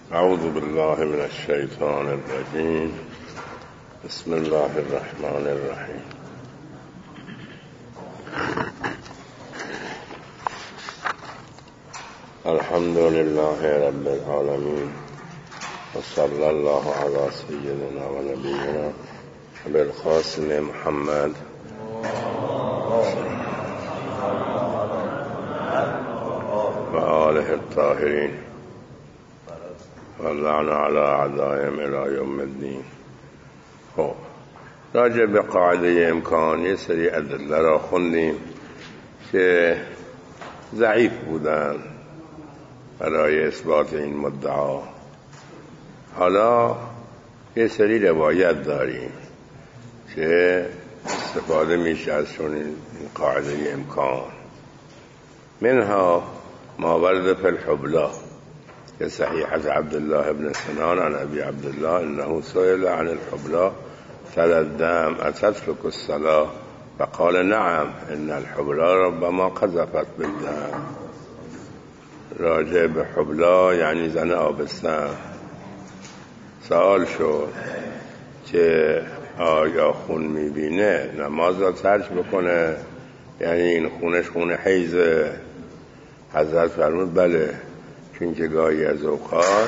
اعوذ بالله من الشیطان الرجیم. بسم الله الرحمن الرحیم. الحمد لله رب العالمین و صلی الله علی سیدنا و نبینا بالقاسم محمد و آله الطاهرین و اللعن علی اعدائهم الی یوم الدین. خب راجع به قاعده امکان یه سری ادله را خوندیم که ضعیف بودن برای اثبات این مدعا. حالا یه سری روایت داریم که استفاده میشه از چون این قاعده امکان. منها ما ورد فی الحبلى که صحیح از عبدالله ابن سنان عن ابی عبدالله انه سئل عن الحبلى ترى الدم اتترك الصلاة فقال نعم ان الحبلى ربما قذفت بالدم. راجع به حبلى یعنی زن آبستن سوال شد که آیا خون میبینه نماز را ترک بکنه، یعنی این خونش خون حیضه؟ حضرت فرمود بله، چون که گاهی از اوقات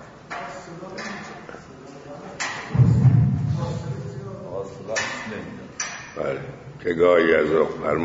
بله که گاهی از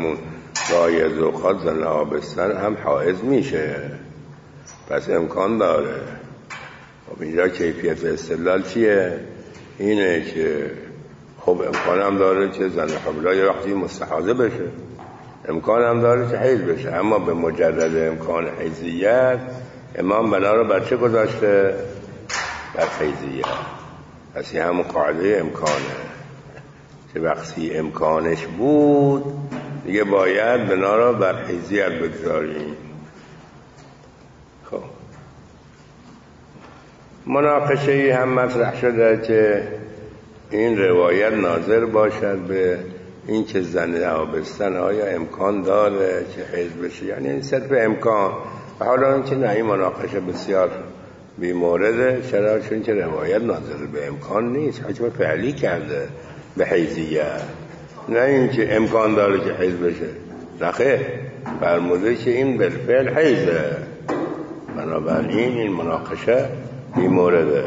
اوقات زن آبستن هم حائض میشه، پس امکان داره. خب اینجا کیفیت استدلال چیه؟ اینه که خب امکان هم داره که زن حبلى یه وقتی مستحاضه بشه، امکان هم داره که حیض بشه، اما به مجرد امکان حیضیت امام بنا رو بر چه گذاشته؟ بر حیضیت. پس این همون قاعده امکانه که وقتی امکانش بود دیگه باید بنا رو بر حیضیت بگذاریم. خب مناقشه هم مطرح شده که این روایت ناظر باشد به این که زن آبستن آیا امکان داره که حیض بشه، یعنی این صرف امکان. حالا این که نه، این مناقشه بسیار بی مورده. چرا؟ چون که روایت ناظر به امکان نیست، حکم فعلی کرده به حیضیت، نه این که امکان داره که حیض بشه. نخیر، فرموده که این بالفعل حیضه، بنابراین این مناقشه بی مورده.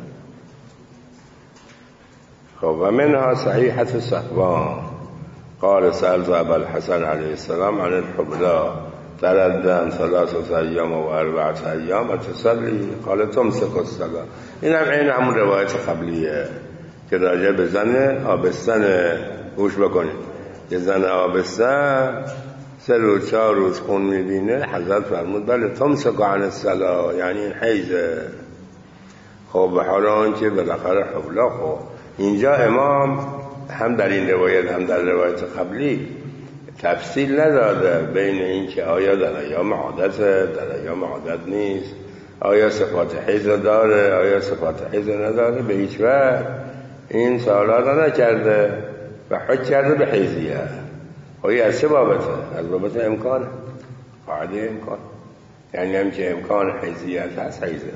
خب و منها صحیحة صحبان قال سألت ابا الحسن علیه السلام عن الحبلى ترى الدم 3 ایام و 4 ایام تصلی قال تمسك الصلاة. این هم این همون روایت قبلیه که راجع به زن آبستن. گوش بکنید که زن آبستن 3 روز 4 روز خون میبینه، حضرت فرمود بله تمسك عن الصلاة، یعنی این حیضه. خب حالا آن که بالاخره حبلى، خب اینجا امام هم در این روایت هم در روایت قبلی تفصیل نداده بین این که آیا در ایام عادته، در ایام عادت نیست، آیا صفات حیض داره، آیا صفات حیض نداره. به هیچ وجه این سوالات را نکرده و حکم کرده به حیضیت. آیا از چه بابته؟ از بابت امکان، قاعده امکان، یعنی هم که امکان حیضیت هست حیضه.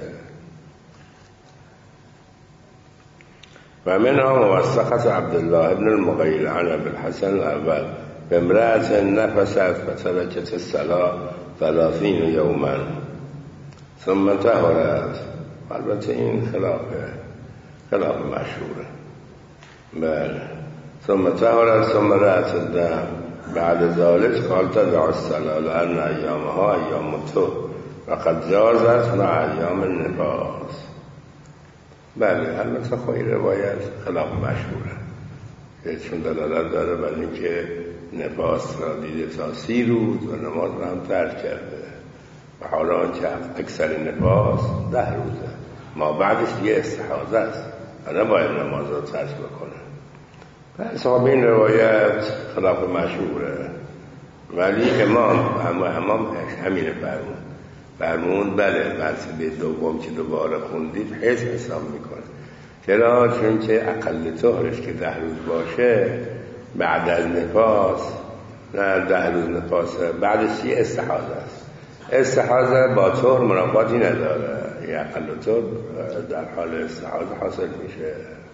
و منها موثقة عبدالله ابن المغیرة عن ابی الحسن الاول بامرأة نفست فتركت الصلاة 30 یوما ثم طهرت. البته این خلاف مشهوره. بله ثم طهرت ثم رأت الدم بعد ذلك قال تدع الصلاة لأن ایامها ایام الطهر وقد جازت مع ایام النفاس. بله البته خواهی روایت خلاف مشهوره که چون دلالت داره بر این که نفاس را دیده تا 30 روز و نماز را هم ترک کرده و حالا آنچه اکثر نفاس 10 روزه، ما بعدش دیگه استحاضه است و نباید نماز را ترک بکنه. پس این روایت خلاف مشهوره، ولی امام همینه فرمون بله مرتبه دوم که دوباره خوندید حیض حساب میکنه. چرا؟ چون که اقل طهرش که 10 روز باشه بعد از نفاس، نه 10 روز نفاسه، بعدش استحاضه است. استحاضه با طهر منافاتی نداره، یه اقل طور در حال استحاضه حاصل میشه.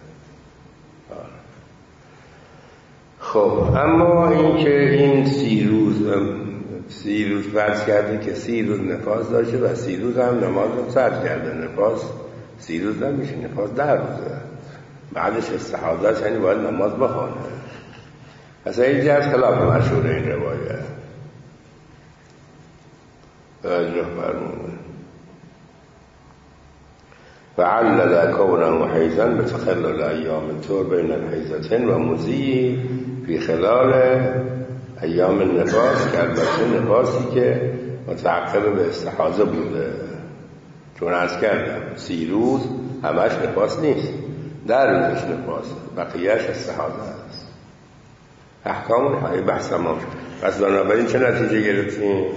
خب اما این که این 30 روز فرض کرده که 30 روز نفاس داشته و 30 روز هم نماز رو ترک کرده. نفاس 30 روز نمیشه، نفاس 10 روزه، بعدش استحاضه است، یعنی باید نماز بخونه. اصلا این جهت خلاف مشهور این روایت. توجه فرمودید. فعلل كونه حيضا بتخلل ايام الطهر بين الحيضتين و مضی فی خلال ایام النفاس، که البته نفاسی که متعقب به استحاضه بوده. چون عرض کردم 30 روز همش نفاس نیست، 10 روزش نفاس، بقیهش استحاضه است. احکام بحث تمام شد. پس بنابراین چه نتیجه گرفتیم؟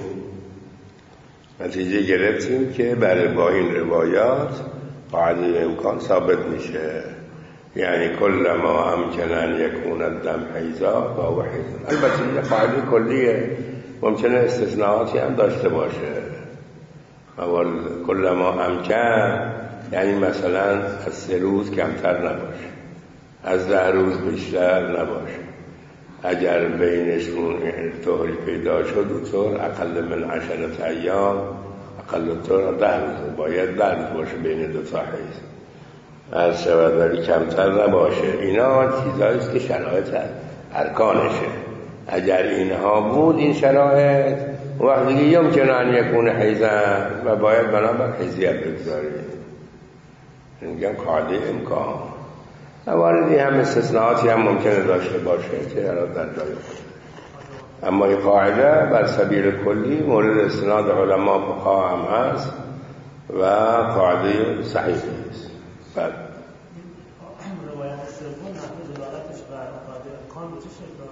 نتیجه گرفتیم که برای با این روایات قاعده امکان ثابت میشه، یعنی کل ما امکن ان یکون الدم حیضا فهو حیض. البته یه قاعده کلیه، ممکنه استثناءاتی هم داشته باشه. اول کل ما امکن یعنی مثلا از 3 روز کمتر نباشه، از 10 روز بیشتر نباشه. اگر بینشون طهری پیدا شد و طهر اقل من 10 ایام، اقل طهر 10 روز باید 10 روز باشه بین دو تا حیض، از شود ولی کمتر نباشه. اینا چیزهایی است که شرایط ارکانشه. اگر اینها بود این شرایط، اون وقت دیگه یمکن ان یکون حیضا و باید بنابر حیضیت بگذاریم. میگم قاعده امکان. مواردی هم استثناءاتی هم ممکنه داشته باشه که الان در جای خود، اما این قاعده بر سبیل کلی مورد استناد علما فقها هم هست و قاعده صحیحی است. بعد روایت سوم نحوه دلالتش بر قاعده امکان به چه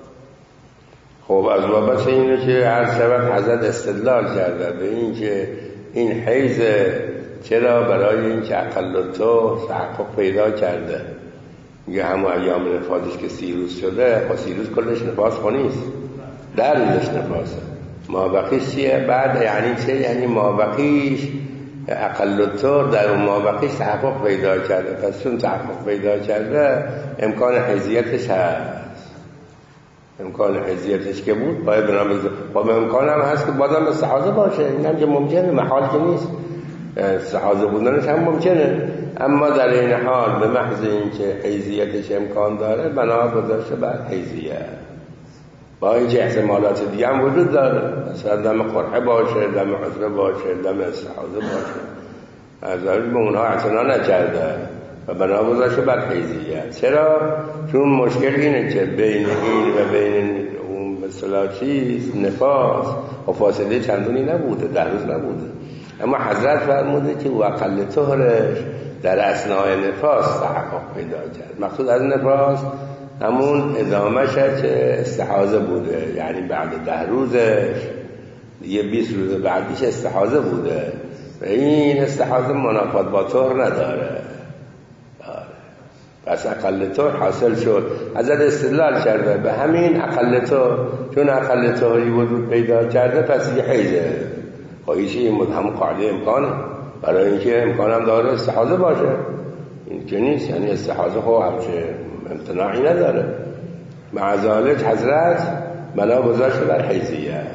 شکل؟ خب از بابت اینه که هر شود حضرت استدلال کرده به این که این حیض چرا برای این که اقل الطهر تحقق پیدا کرده. میگه همون ایام نفاسش که 30 روز شده، خب 30 روز کلش نفاس نیست، 10 روزش نفاسه. مابقیش چیه؟ بعد یعنی چه؟ یعنی مابقیش اقل الطهر در اون مابقیش تحقق پیدا کرده. پس چون تحقق پیدا کرده امکان حیضیتش هست. امکان حیضیتش که بود باید بنابراین خب امکان هم هست که بازم استحاضه باشه. این هم که ممکنه، محال که نیست، استحاضه بودنش هم ممکنه. اما در این حال به محض اینکه حیضیتش امکان داره بنا گذاشته بر حیضیت، با اینکه احتمالات دیگه هم وجود داره، مثلا دم قرحه باشه، دم عذره باشه، دم استحاضه باشه، از ذلك به اونها اعتنا نکرده و بنا گذاشته بر حیضیت. چرا؟ چون مشکل اینه که بین این و بین اون مثلا چیز نفاس و فاصله چندونی نبوده، 10 روز نبوده. اما حضرت فرموده که او اقل طهرش در اثناء نفاس تحقق پیدا کرد. مقصود از نفاس همون ادامهش که استحاضه بوده، یعنی بعد 10 روزش یه 20 روز بعدیش استحاضه بوده و این استحاضه منافات با طهر نداره. پس اقل طهر حاصل شد. حضرت استدلال کرده به همین اقل طهر، چون اقل طهری وجود پیدا کرده پس یه حیضه. خواهیشی این همون قاعده امکانه، برای اینکه امکان هم داره استحاضه باشه. این که نیست، یعنی استحاضه خب همچه امتناعی نداره. مع ذلك حضرت بنا گذاشته بر حیضیت. این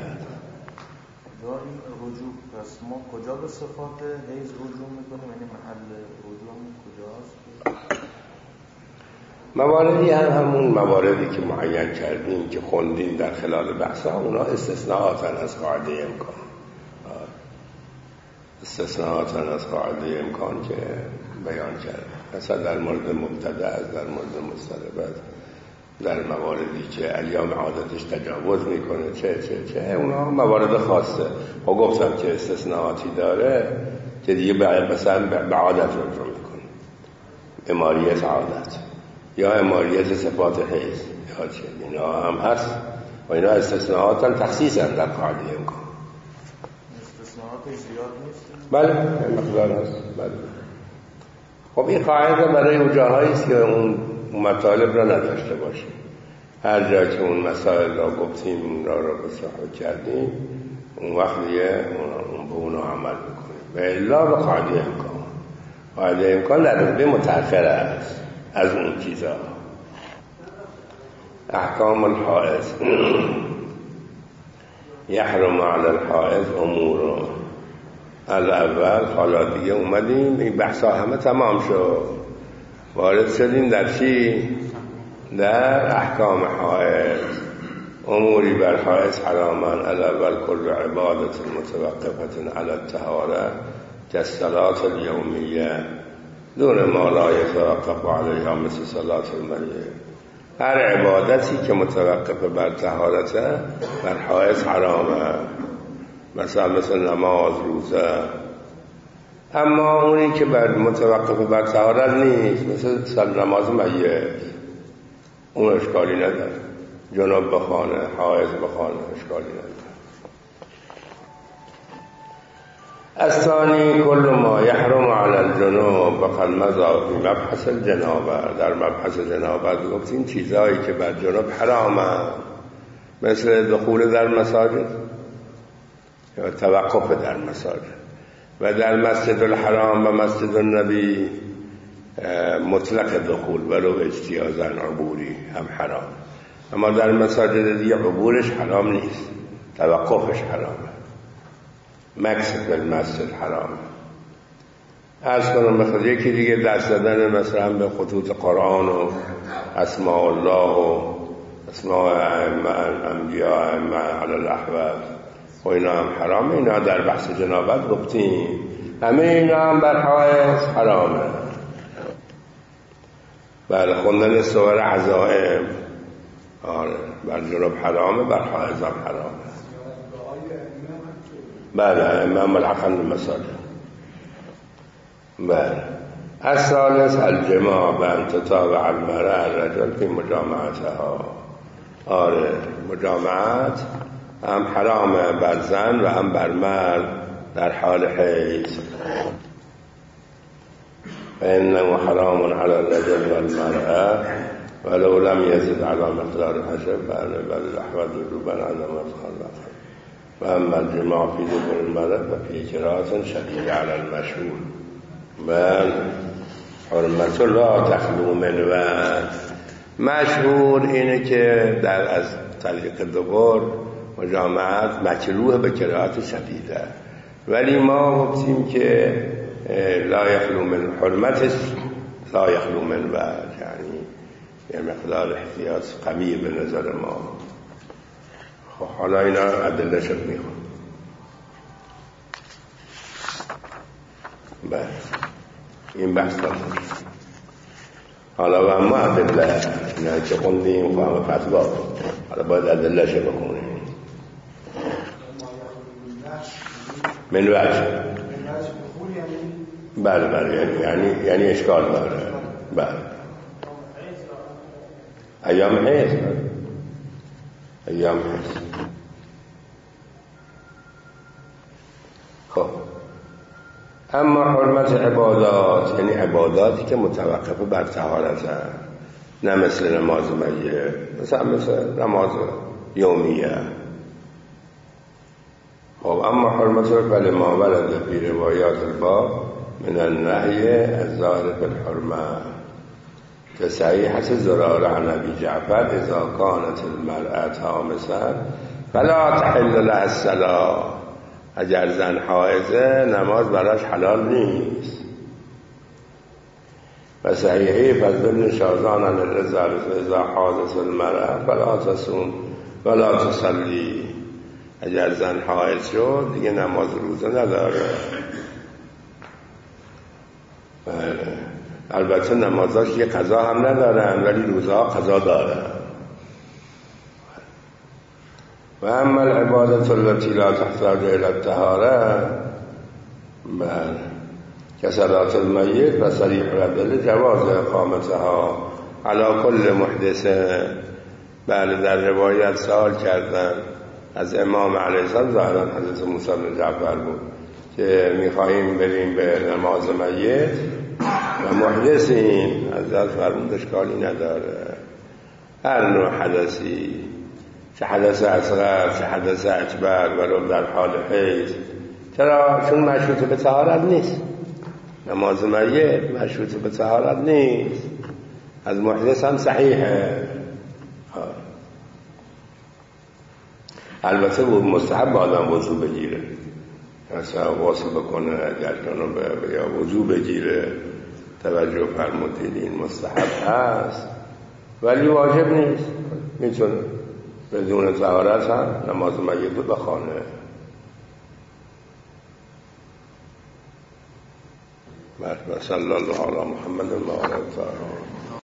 رجوع پس ما کجا به صفات حیض رجوع میکنیم؟ یعنی محل رجوعمون کجاست؟ مواردی همون مواردی که معین کردیم که خوندیم در خلال بحثا، اونا استثناءاتن از قاعده امکان. استثناءاتن از قاعده امکان که بیان کرد. مثلا در مورد مبتدع، در مورد مسترب، در مواردی که ایام عادتش تجاوز میکنه چه اونا موارد خاصه. خب گفتم که استثناءاتی داره که دیگه مثلا به عادت رجوع میکنه، اماریت عادت یا اماریت صفات حیض یا چه، اینا هم هست و اینا استثناءاتن تخصیصا در قاعده امکان. استثناءات زیاد نیست؟ بله مقدار هست. بله. خب این قاعده برای اون جاهایی است که اون مطالب را نداشته باشه. هر جا که اون مسائل را گفتیم، اون را بصحبت کردیم، اون وقت دیگه به اون عمل میکنیم و الا به قاعده امکان. قاعده امکان در رتبه متأخر است از اون چیزا. احکام الحائض یحرم علی الحائض امور. الاول حالا دیگه اومدیم این بحثا همه تمام شد، وارد شدیم در چی؟ در احکام حائض. اموری بر حائض حرامان. الاول کل عبادت متوقفة علی الطهارة كالصلاة اليومیه دون ما لا يتوقف علیها مثل صلاة المیت. هر عبادتی که متوقف بر طهارت بر حائض حرامه، مثل نماز، روزه. اما اونی که بر متوقف بر طهارت نیست، مثل نماز میت، اون اشکالی نداره. جناب بخوانه، حائض بخوانه، اشکالی نداره. الثانی کل ما یحرم علی الجنوب وقد مضى فی مبحث الجنابه. در مبحث جنابت گفتیم چیزایی که بر جنوب حرامه، مثل دخول در مساجد یا توقف در مساجد. و در مسجد الحرام و مسجد النبی مطلق دخول ولو اجتیازا عبوری هم حرام، اما در مساجد دیگه عبورش حرام نیست، توقفش حرامه. مکس در مسجد حرامه. از کنم بخواد یکی دیگه دست دادن مثلا به خطوط قرآن و اسماء الله و اسماء انبیاء علی الاحوال و اینا هم حرامه. اینا در بحث جنابت گفتیم، همه اینا هم بر حائض حرامه. بله، خوندن سور عزائم بر جنوب حرامه، بر حائض هم حرامه. بله، امام الحقن المساجد. بله. الثالث الجماع بان تتابع المرأة الرجل في مجامعتها. مجامعت هم حرامه بر زن و هم بر مرد در حال حیض. فإنه حرام على الرجل والمرأة ولو لم يزد على مقدار الحشب بل الأحوال وجوبا على مقدار. و اما الجماع فی دبر المرأة ففی قراءة شدیدة على المشهور. بل حرمت لا تخلو من وجه. مشهور اینه که در از طریق دبر مجامعت مکروه به قراءت شدیده، ولی ما گفتیم که لا یخلو من حرمتش لا یخلو من وجه، یعنی یه مقدار احتیاط قوی به نظر ما. حالا اینا ادله شد میخوام. بله، این بحث دارم. حالا و اما ادله اینا که خوندیم فهم فتوا، حالا باید ادله شد بخونیم. من وجه. بله یعنی اشکال داره. بله، ایام حیض. خب، اما حرمت عبادات یعنی عباداتی که متوقفه بر طهارت هست، نه مثل نماز میت، مثل نماز یومیه. خب، اما حرمت فلما ورد فی روایات الباب من النهی الظاهر فی الحرمه كصحيحة زرارة عن أبي جعفر إذا كانت المرأة حامسا فلا تحل لها الصلاة. اگر زن حائضه نماز براش حلال نیست. و صحیحه فضل بن شازان عن الرضا إذا حاضت المرأة فلا تصوم ولا تصلي. اگر زن حائض شد دیگه نماز روزه نداره. البته نمازاش یه قضا هم ندارن، ولی روزها قضا دارن. و اما العبادت التي لا تحتاج الى الطهاره كصلاة المیت و صریح الدلیل جواز اقامتها علی کل محدث. بله، در روایت سوال کردن از امام علیه السلام، ظاهرا حضرت موسی بن جعفر بود، که میخواییم بریم به نماز میت و محدثین. حضرت فرمود اشکالی نداره، هر نوع حدثی، چه حدث اصغر چه حدث اکبر، ولو در حال حیض. چرا؟ چون مشروط به طهارت نیست. نماز میت مشروط به طهارت نیست، از محدث هم صحیحه. البته بود مستحب آدم وضو بگیره، مثلا واسه بکنه اگر جنابه یا وضو بگیره، توجه فرمودید این مستحب هست ولی واجب نیست. میتونه بدون طهارت هم نماز میت رو بخونه. صلی الله علی محمد و آله.